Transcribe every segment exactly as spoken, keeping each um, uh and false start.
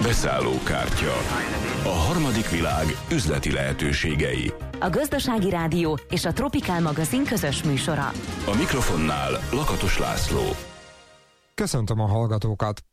Beszállókártya. A harmadik világ üzleti lehetőségei. A Gazdasági Rádió és a Tropikál magazin közös műsora. A mikrofonnál Lakatos László. Köszöntöm a hallgatókat!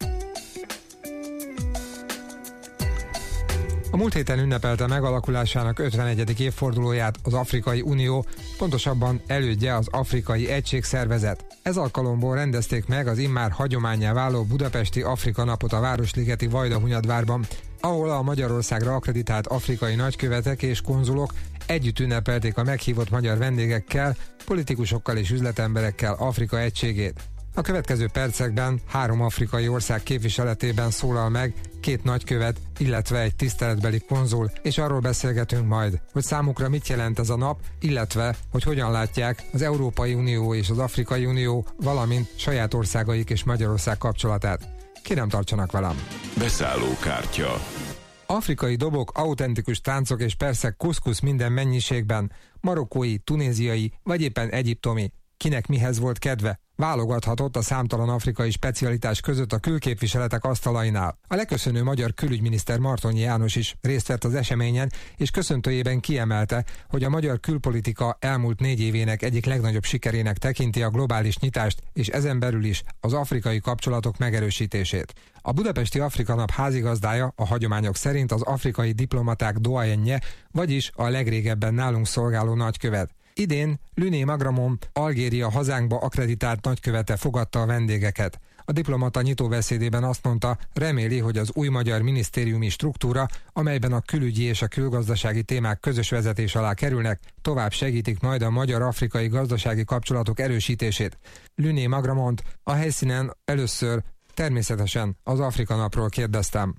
A múlt héten ünnepelte megalakulásának ötvenegyedik évfordulóját az Afrikai Unió, pontosabban elődje az Afrikai Egységszervezet. Ez alkalomból rendezték meg az immár hagyománnyá váló budapesti Afrika napot a Városligeti Vajdahunyadvárban, ahol a Magyarországra akkreditált afrikai nagykövetek és konzulok együtt ünnepelték a meghívott magyar vendégekkel, politikusokkal és üzletemberekkel Afrika egységét. A következő percekben három afrikai ország képviseletében szólal meg két nagykövet, illetve egy tiszteletbeli konzul, és arról beszélgetünk majd, hogy számukra mit jelent ez a nap, illetve hogy hogyan látják az Európai Unió és az Afrikai Unió, valamint saját országaik és Magyarország kapcsolatát. Kérem, tartsanak velem! Beszállókártya. Afrikai dobok, autentikus táncok és persze kuszkusz minden mennyiségben, marokkói, tunéziai vagy éppen egyiptomi. Kinek mihez volt kedve? Válogathatott a számtalan afrikai specialitás között a külképviseletek asztalainál. A leköszönő magyar külügyminiszter Martonyi János is részt vett az eseményen, és köszöntőjében kiemelte, hogy a magyar külpolitika elmúlt négy évének egyik legnagyobb sikerének tekinti a globális nyitást, és ezen belül is az afrikai kapcsolatok megerősítését. A Budapesti Afrika Nap házigazdája a hagyományok szerint az afrikai diplomaták doyenje, vagyis a legrégebben nálunk szolgáló nagykövet. Idén Luné Magramon, Algéria hazánkba akkreditált nagykövete fogadta a vendégeket. A diplomata nyitóbeszédében azt mondta, reméli, hogy az új magyar minisztériumi struktúra, amelyben a külügyi és a külgazdasági témák közös vezetés alá kerülnek, tovább segítik majd a magyar-afrikai gazdasági kapcsolatok erősítését. Luné Magramont a helyszínen először természetesen az Afrika Napról kérdeztem.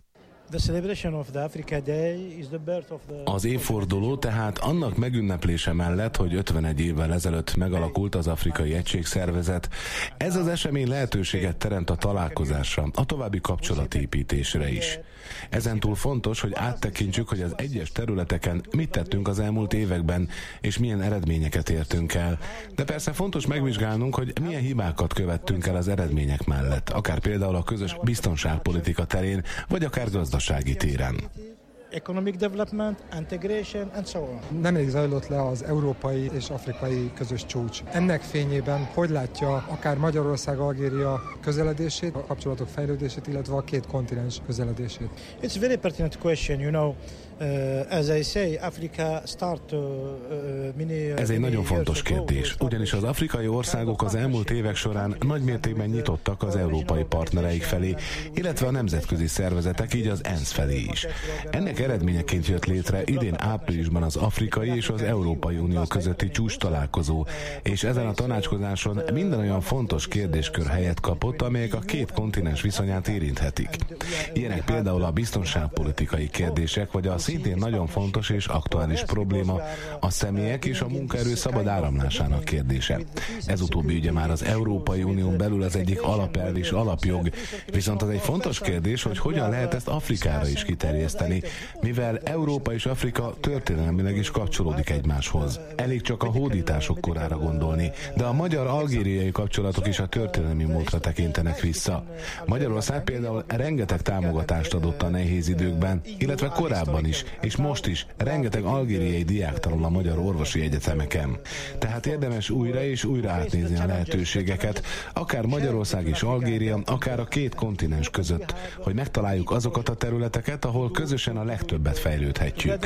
Az évforduló tehát annak megünneplése mellett, hogy ötvenegy évvel ezelőtt megalakult az Afrikai Egységszervezet, ez az esemény lehetőséget teremt a találkozásra, a további kapcsolatépítésre is. Ezentúl fontos, hogy áttekintsük, hogy az egyes területeken mit tettünk az elmúlt években, és milyen eredményeket értünk el. De persze fontos megvizsgálnunk, hogy milyen hibákat követtünk el az eredmények mellett, akár például a közös biztonságpolitika terén, vagy akár gazdasági téren. Economic development, integration and so on. Nemrég zajlott le az európai és afrikai közös csúcs. Ennek fényében hogy látja akár Magyarország-Algéria közeledését, a kapcsolatok fejlődését, illetve a két kontinens közeledését? It's a very pertinent question, you know. Uh, as I say, Africa start, uh, uh, many, uh, Ez egy nagyon fontos kérdés, ugyanis az afrikai országok az elmúlt évek során nagymértékben nyitottak az európai partnereik felé, illetve a nemzetközi szervezetek, így az ENSZ felé is. Ennek eredményeként jött létre idén áprilisban az Afrikai és az Európai Unió közötti csúcs találkozó, és ezen a tanácskozáson minden olyan fontos kérdéskör helyet kapott, amelyek a két kontinens viszonyát érinthetik. Ilyenek például a biztonságpolitikai kérdések, vagy a szintén nagyon fontos és aktuális probléma a személyek és a munkaerő szabad áramlásának kérdése. Ez utóbbi ugye már az Európai Unión belül az egyik alapelv és alapjog, viszont az egy fontos kérdés, hogy hogyan lehet ezt Afrikára is kiterjeszteni, mivel Európa és Afrika történelmileg is kapcsolódik egymáshoz. Elég csak a hódítások korára gondolni, de a magyar-algériai kapcsolatok is a történelmi múltra tekintenek vissza. Magyarország például rengeteg támogatást adott a nehéz időkben, illetve korábban is, és most is rengeteg algériai diák tanul a magyar orvosi egyetemeken. Tehát érdemes újra és újra átnézni a lehetőségeket, akár Magyarország és Algéria, akár a két kontinens között, hogy megtaláljuk azokat a területeket, ahol közösen a legtöbbet fejlődhetjük.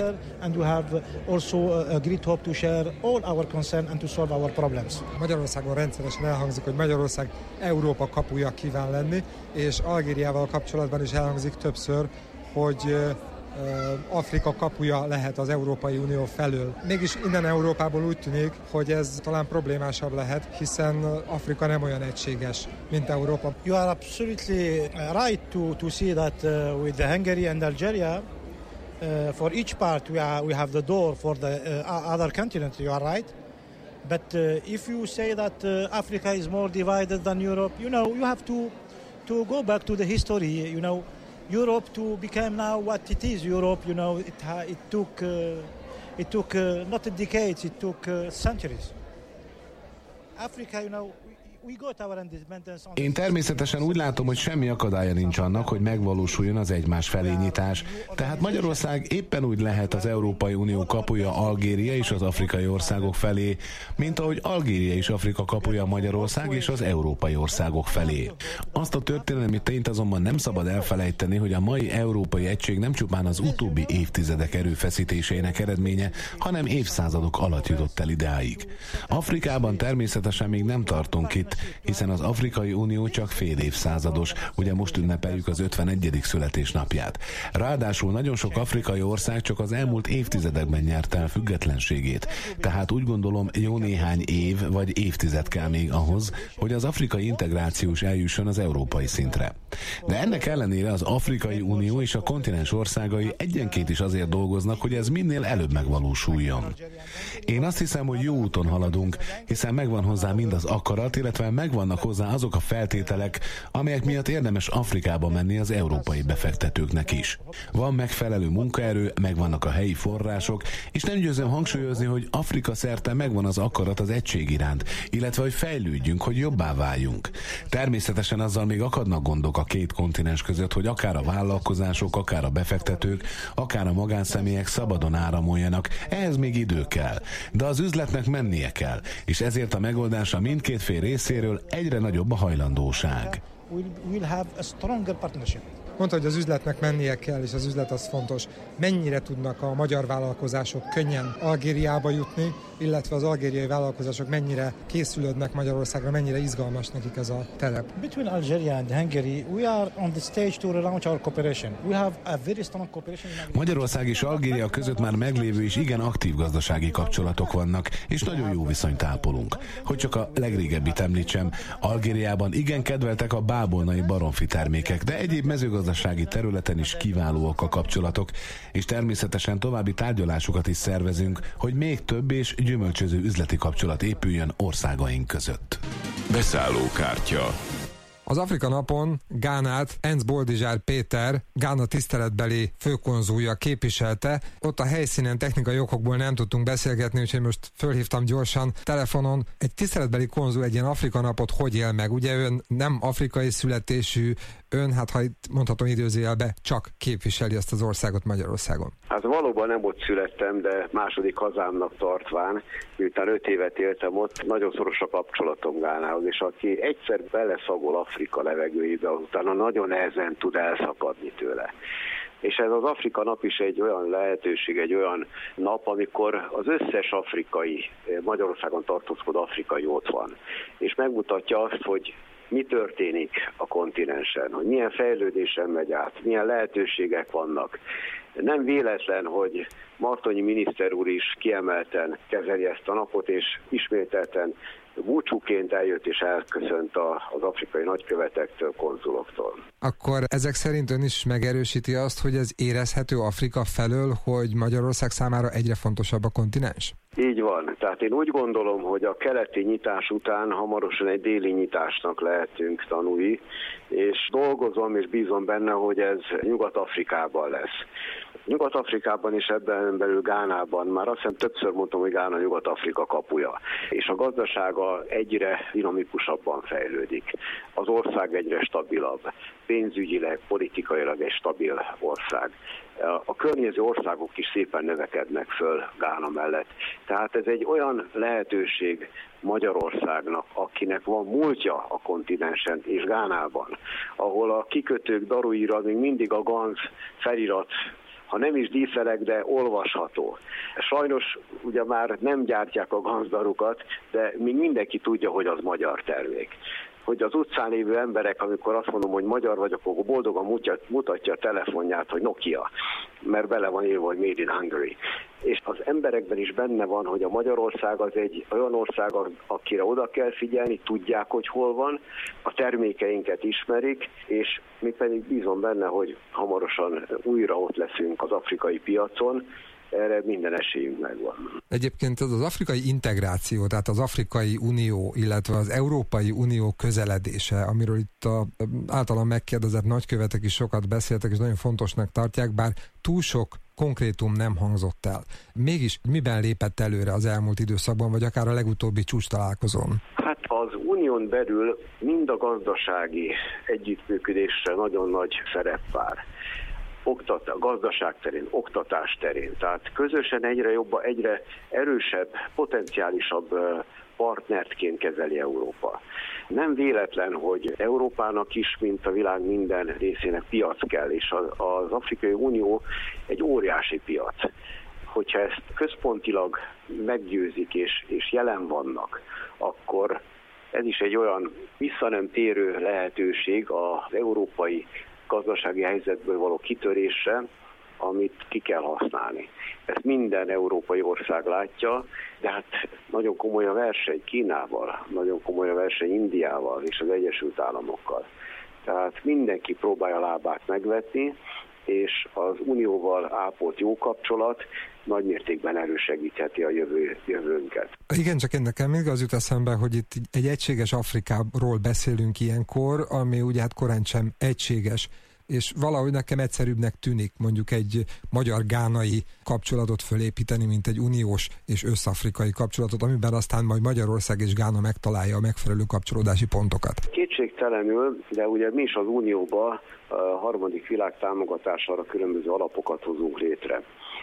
Magyarországon rendszeresen elhangzik, hogy Magyarország Európa kapuja kíván lenni, és Algériával kapcsolatban is elhangzik többször, hogy Afrika kapuja lehet az Európai Unió felől. Mégis innen Európából úgy tűnik, hogy ez talán problémásabb lehet, hiszen Afrika nem olyan egységes, mint Európa. You are absolutely right to, to see that uh, with the Hungary and Algeria, uh, for each part we, are, we have the door for the uh, other continent, you are right. But uh, if you say that uh, Africa is more divided than Europe, you know, you have to, to go back to the history, you know. Europe to become now what it is. Europe, you know, it ha- it took uh, it took uh, not decades, it took uh, centuries. Africa, you know, Én természetesen úgy látom, hogy semmi akadálya nincs annak, hogy megvalósuljon az egymás felé nyitás. Tehát Magyarország éppen úgy lehet az Európai Unió kapuja Algéria és az afrikai országok felé, mint ahogy Algéria és Afrika kapuja Magyarország és az európai országok felé. Azt a történelmi tényt azonban nem szabad elfelejteni, hogy a mai európai egység nem csupán az utóbbi évtizedek erőfeszítéseinek eredménye, hanem évszázadok alatt jutott el idáig. Afrikában természetesen még nem tartunk itt, hiszen az Afrikai Unió csak fél évszázados, ugye most ünnepeljük az ötvenegyedik születésnapját. Ráadásul nagyon sok afrikai ország csak az elmúlt évtizedekben nyerte el függetlenségét, tehát úgy gondolom jó néhány év vagy évtized kell még ahhoz, hogy az afrikai integráció is eljusson az európai szintre. De ennek ellenére az Afrikai Unió és a kontinens országai egyenként is azért dolgoznak, hogy ez minél előbb megvalósuljon. Én azt hiszem, hogy jó úton haladunk, hiszen megvan hozzá mind az akarat, illetve megvannak hozzá azok a feltételek, amelyek miatt érdemes Afrikába menni az európai befektetőknek is. Van megfelelő munkaerő, megvannak a helyi források, és nem győzöm hangsúlyozni, hogy Afrika szerte megvan az akarat az egység iránt, illetve hogy fejlődjünk, hogy jobbá váljunk. Természetesen azzal még akadnak gondok a két kontinens között, hogy akár a vállalkozások, akár a befektetők, akár a magánszemélyek szabadon áramoljanak, ehhez még idő kell. De az üzletnek mennie kell, és ezért a megoldása mindkét fél részéről egyre nagyobb a hajlandóság. Mondta, hogy az üzletnek mennie kell, és az üzlet az fontos. Mennyire tudnak a magyar vállalkozások könnyen Algériába jutni, illetve az algériai vállalkozások mennyire készülődnek Magyarországra, mennyire izgalmas nekik ez a terep? Between Algeria and Hungary, we are on the stage to relaunch our cooperation. We have a very strong cooperation. Magyarország és Algéria között már meglévő és igen aktív gazdasági kapcsolatok vannak, és nagyon jó viszonyt ápolunk. Hogy csak a legrégebbit említsem, Algériában igen kedveltek a bábolnai baromfi termékek, de egyéb mezőgazdasági területen is kiválóak a kapcsolatok, és természetesen további tárgyalásokat is szervezünk, hogy még több és gyümölcsöző üzleti kapcsolat épüljön országaink között. Beszállókártya. Az Afrika napon Gánát Enz Boldizsár Péter, Gána tiszteletbeli főkonzulja képviselte. Ott a helyszínen technikai okokból nem tudtunk beszélgetni, úgyhogy most fölhívtam gyorsan telefonon. Egy tiszteletbeli konzul egy ilyen Afrika napot hogy él meg? Ugye ön nem afrikai születésű, ön, hát ha itt mondhatom időzőjelbe, csak képviseli ezt az országot Magyarországon. Hát valóban nem ott születtem, de második hazámnak tartván, miután öt évet éltem ott, nagyon szoros a kapcsolatom Gánához, és aki egyszer beleszagol Afrika levegőjébe, utána nagyon nehezen tud elszakadni tőle. És ez az Afrika nap is egy olyan lehetőség, egy olyan nap, amikor az összes afrikai, Magyarországon tartózkodó afrikai ott van. És megmutatja azt, hogy mi történik a kontinensen, hogy milyen fejlődésen megy át, milyen lehetőségek vannak. Nem véletlen, hogy Martonyi miniszter úr is kiemelten kezeli ezt a napot, és ismételten búcsúként eljött és elköszönt az afrikai nagykövetektől, konzuloktól. Akkor ezek szerint ön is megerősíti azt, hogy ez érezhető Afrika felől, hogy Magyarország számára egyre fontosabb a kontinens? Így van. Tehát én úgy gondolom, hogy a keleti nyitás után hamarosan egy déli nyitásnak lehetünk tanulni, és dolgozom és bízom benne, hogy ez Nyugat-Afrikában lesz. Nyugat-Afrikában és ebben belül Gánában, már azt hiszem többször mondtam, hogy Gána Nyugat-Afrika kapuja, és a gazdasága egyre dinamikusabban fejlődik. Az ország egyre stabilabb, pénzügyileg, politikailag egy stabil ország. A környező országok is szépen növekednek föl Gána mellett. Tehát ez egy olyan lehetőség Magyarországnak, akinek van múltja a kontinensen és Gánában, ahol a kikötők daruira még mindig a Ganz felirat, ha nem is díszelek, de olvasható. Sajnos ugye már nem gyártják a gancdarukat, de még mindenki tudja, hogy az magyar termék. Hogy az utcán lévő emberek, amikor azt mondom, hogy magyar vagyok, akkor boldogan mutatja a telefonját, hogy Nokia, mert bele van írva, hogy Made in Hungary. És az emberekben is benne van, hogy a Magyarország az egy olyan ország, akire oda kell figyelni, tudják, hogy hol van, a termékeinket ismerik, és mi pedig bízom benne, hogy hamarosan újra ott leszünk az afrikai piacon, erre minden esélyünk megvan. Egyébként ez az afrikai integráció, tehát az Afrikai Unió, illetve az Európai Unió közeledése, amiről itt a általán megkérdezett nagykövetek is sokat beszéltek, és nagyon fontosnak tartják, bár túl sok konkrétum nem hangzott el. Mégis miben lépett előre az elmúlt időszakban, vagy akár a legutóbbi csúcs találkozón? Hát az unió unión belül mind a gazdasági együttműködésre nagyon nagy szerep vár. Oktat, gazdaság terén, oktatás terén. Tehát közösen egyre jobban, egyre erősebb, potenciálisabb partnertként kezeli Európa. Nem véletlen, hogy Európának is, mint a világ minden részének piac kell, és az Afrikai Unió egy óriási piac. Hogyha ezt központilag meggyőzik és, és jelen vannak, akkor ez is egy olyan vissza nem térő lehetőség az európai gazdasági helyzetből való kitörésre, amit ki kell használni. Ezt minden európai ország látja, de hát nagyon komoly a verseny Kínával, nagyon komoly a verseny Indiával és az Egyesült Államokkal. Tehát mindenki próbálja lábát megvetni, és az Unióval ápolt jó kapcsolat nagymértékben elősegítheti a jövő, jövőnket. Igen, csak nekem még az jut eszembe, hogy itt egy egységes Afrikáról beszélünk ilyenkor, ami ugye hát korán sem egységes, és valahogy nekem egyszerűbbnek tűnik mondjuk egy magyar-gánai kapcsolatot fölépíteni, mint egy uniós és összafrikai kapcsolatot, amiben aztán majd Magyarország és Gána megtalálja a megfelelő kapcsolódási pontokat. Kétségtelenül, de ugye mi is az Unióban a harmadik világ támogatására különböző alapokat hozunk létre.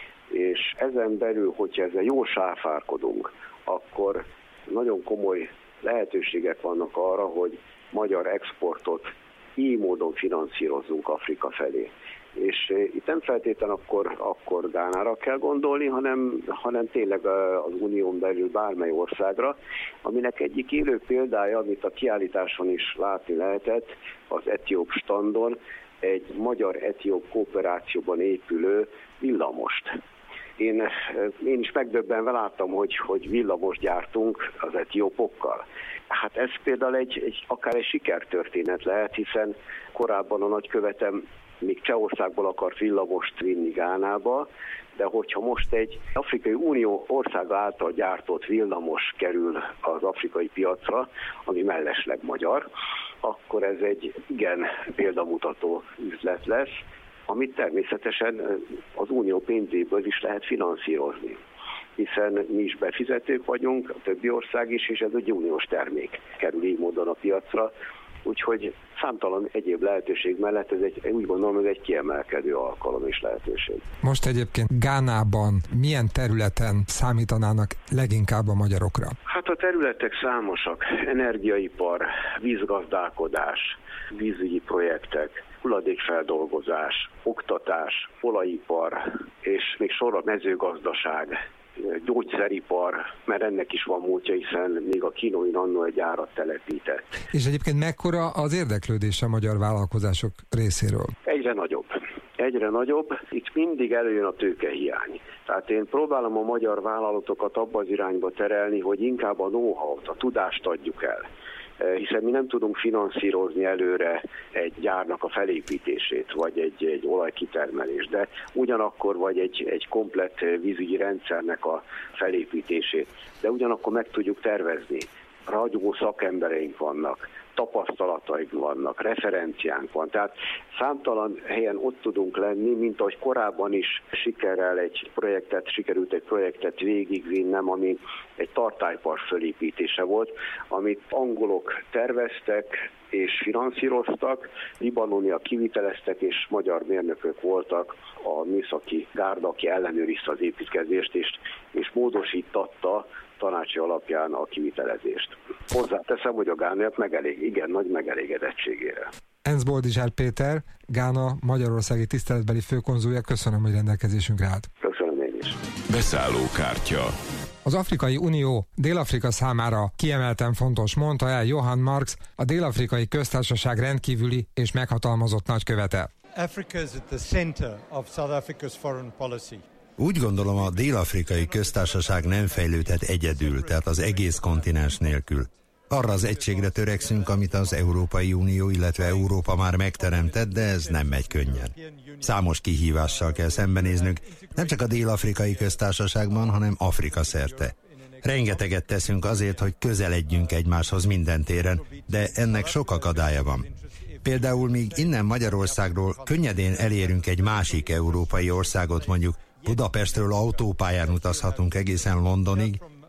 És ezen belül, hogyha ezzel jól sáfárkodunk, akkor nagyon komoly lehetőségek vannak arra, hogy magyar exportot így módon finanszírozzunk Afrika felé. És itt nem feltétlenül akkor, akkor Gánára kell gondolni, hanem, hanem tényleg az unión belül bármely országra, aminek egyik élő példája, amit a kiállításon is látni lehetett, az etióp standon, egy magyar-etióp kooperációban épülő villamost. Én, én is megdöbbenve láttam, hogy, hogy villamos gyártunk az etiópokkal. Hát ez például egy, egy, akár egy sikertörténet lehet, hiszen korábban a nagykövetem még Csehországból akart villamost vinni Gánába, de hogyha most egy Afrikai Unió országa által gyártott villamos kerül az afrikai piacra, ami mellesleg magyar, akkor ez egy igen példamutató üzlet lesz, amit természetesen az unió pénzéből is lehet finanszírozni, hiszen mi is befizetők vagyunk, a többi ország is, és ez egy uniós termék kerül így módon a piacra, úgyhogy számtalan egyéb lehetőség mellett ez egy, úgy gondolom, ez egy kiemelkedő alkalom és lehetőség. Most egyébként Gánában milyen területen számítanának leginkább a magyarokra? Hát a területek számosak, energiaipar, vízgazdálkodás, vízügyi projektek, hulladékfeldolgozás, oktatás, olajipar, és még sorra mezőgazdaság, gyógyszeripar, mert ennek is van múltja, hiszen még a kínai annó egy gyárat telepített. És egyébként mekkora az érdeklődés a magyar vállalkozások részéről? Egyre nagyobb. Egyre nagyobb. Itt mindig előjön a tőkehiány. Tehát én próbálom a magyar vállalatokat abba az irányba terelni, hogy inkább a know-how-t, a tudást adjuk el. Hiszen mi nem tudunk finanszírozni előre egy gyárnak a felépítését, vagy egy, egy olajkitermelést, de ugyanakkor vagy egy, egy komplett vízügyi rendszernek a felépítését, de ugyanakkor meg tudjuk tervezni. Ragyogó szakembereink vannak, tapasztalataink vannak, referenciánk van. Tehát számtalan helyen ott tudunk lenni, mint ahogy korábban is sikerrel egy projektet, sikerült egy projektet végigvinnem, ami egy tartálypart fölépítése volt, amit angolok terveztek és finanszíroztak, libanoniak kiviteleztek, és magyar mérnökök voltak a műszaki gárda, aki ellenőrizte az építkezést, és, és módosítatta tanácsi alapján a kivitelezést. Hozzáteszem, hogy a gánaiak megelég, igen nagy megelégedettségére. Enz Boldizsár Péter, Gána magyarországi tiszteletbeli főkonzulja, köszönöm, hogy rendelkezésünkre állt. Köszönöm én is. Beszállókártya. Az Afrikai Unió Dél-Afrika számára kiemelten fontos, mondta el Johan Marks, a Dél-Afrikai Köztársaság rendkívüli és meghatalmazott nagykövete. Africa is at the center of South Africa's foreign policy. Úgy gondolom, a Dél-Afrikai Köztársaság nem fejlődhet egyedül, tehát az egész kontinens nélkül. Arra az egységre törekszünk, amit az Európai Unió, illetve Európa már megteremtett, de ez nem megy könnyen. Számos kihívással kell szembenéznünk, nem csak a Dél-Afrikai Köztársaságban, hanem Afrika szerte. Rengeteget teszünk azért, hogy közeledjünk egymáshoz minden téren, de ennek sok akadálya van. Például míg innen Magyarországról könnyedén elérünk egy másik európai országot, mondjuk Budapestről autópályán utazhatunk egészen Londonig,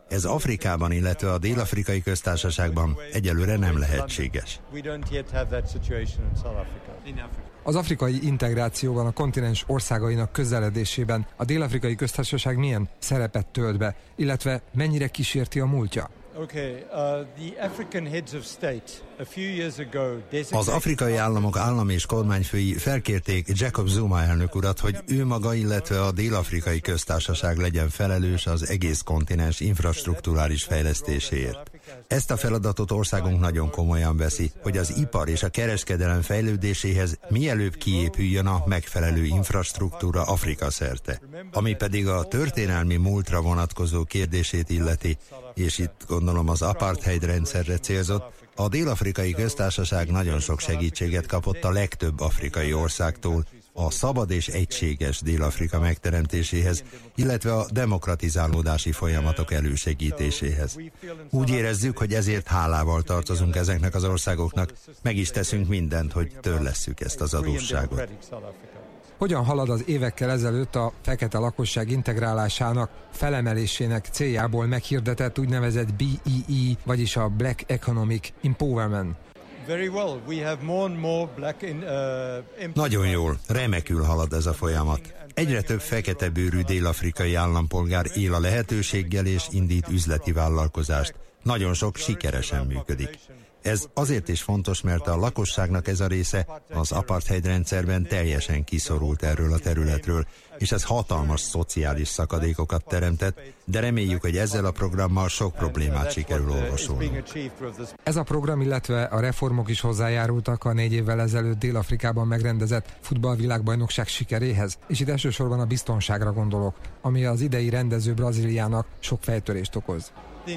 Ez Afrikában, illetve a Dél-Afrikai Köztársaságban egyelőre nem lehetséges. Az afrikai integrációban, a kontinens országainak közeledésében a Dél-Afrikai Köztársaság milyen szerepet tölt be, illetve mennyire kísérti a múltja? Az afrikai államok állam és kormányfői felkérték Jacob Zuma elnök urat, hogy ő maga, illetve a Dél-Afrikai Köztársaság legyen felelős az egész kontinens infrastrukturális fejlesztéséért. Ezt a feladatot országunk nagyon komolyan veszi, hogy az ipar és a kereskedelem fejlődéséhez mielőbb kiépüljön a megfelelő infrastruktúra Afrika szerte. Ami pedig a történelmi múltra vonatkozó kérdését illeti, és itt gondolom az apartheid rendszerre célzott, a Dél-Afrikai Köztársaság nagyon sok segítséget kapott a legtöbb afrikai országtól a szabad és egységes Dél-Afrika megteremtéséhez, illetve a demokratizálódási folyamatok elősegítéséhez. Úgy érezzük, hogy ezért hálával tartozunk ezeknek az országoknak, meg is teszünk mindent, hogy törlesszük ezt az adósságot. Hogyan halad az évekkel ezelőtt a fekete lakosság integrálásának, felemelésének céljából meghirdetett úgynevezett B E E, vagyis a Black Economic Empowerment? Nagyon jól, remekül halad ez a folyamat. Egyre több fekete bőrű dél-afrikai állampolgár él a lehetőséggel és indít üzleti vállalkozást. Nagyon sok sikeresen működik. Ez azért is fontos, mert a lakosságnak ez a része az apartheid rendszerben teljesen kiszorult erről a területről, és ez hatalmas szociális szakadékokat teremtett, de reméljük, hogy ezzel a programmal sok problémát sikerül orvosolni. Ez a program, illetve a reformok is hozzájárultak a négy évvel ezelőtt Dél-Afrikában megrendezett futballvilágbajnokság sikeréhez, és itt elsősorban a biztonságra gondolok, ami az idei rendező Brazíliának sok fejtörést okoz.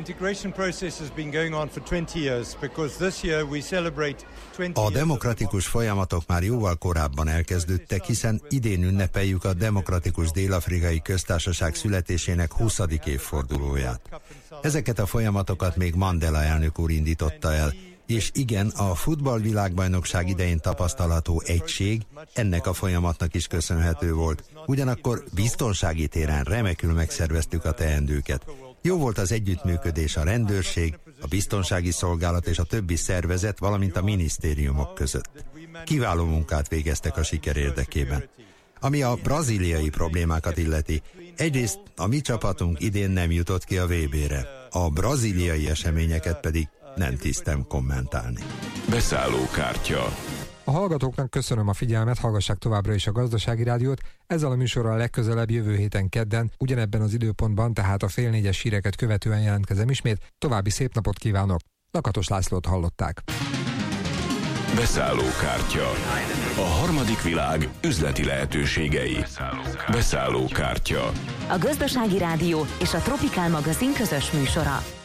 A demokratikus folyamatok már jóval korábban elkezdődtek, hiszen idén ünnepeljük a Demokratikus Dél-Afrikai Köztársaság születésének huszadik évfordulóját. Ezeket a folyamatokat még Mandela elnök úr indította el, és igen, a futballvilágbajnokság idején tapasztalható egység ennek a folyamatnak is köszönhető volt. Ugyanakkor biztonsági téren remekül megszerveztük a teendőket. Jó volt az együttműködés a rendőrség, a biztonsági szolgálat és a többi szervezet, valamint a minisztériumok között. Kiváló munkát végeztek a siker érdekében. Ami a brazíliai problémákat illeti, egyrészt a mi csapatunk idén nem jutott ki a vé bére, a brazíliai eseményeket pedig nem tisztem kommentálni. Beszállókártya. A hallgatóknak köszönöm a figyelmet, hallgassák továbbra is a Gazdasági Rádiót. Ezzel a műsorral legközelebb jövő héten kedden, ugyanebben az időpontban, tehát a fél négyes híreket követően jelentkezem ismét. További szép napot kívánok! Lakatos Lászlót hallották. Beszállókártya. A harmadik világ üzleti lehetőségei. Beszállókártya. A Gazdasági Rádió és a Tropikál magazin közös műsora.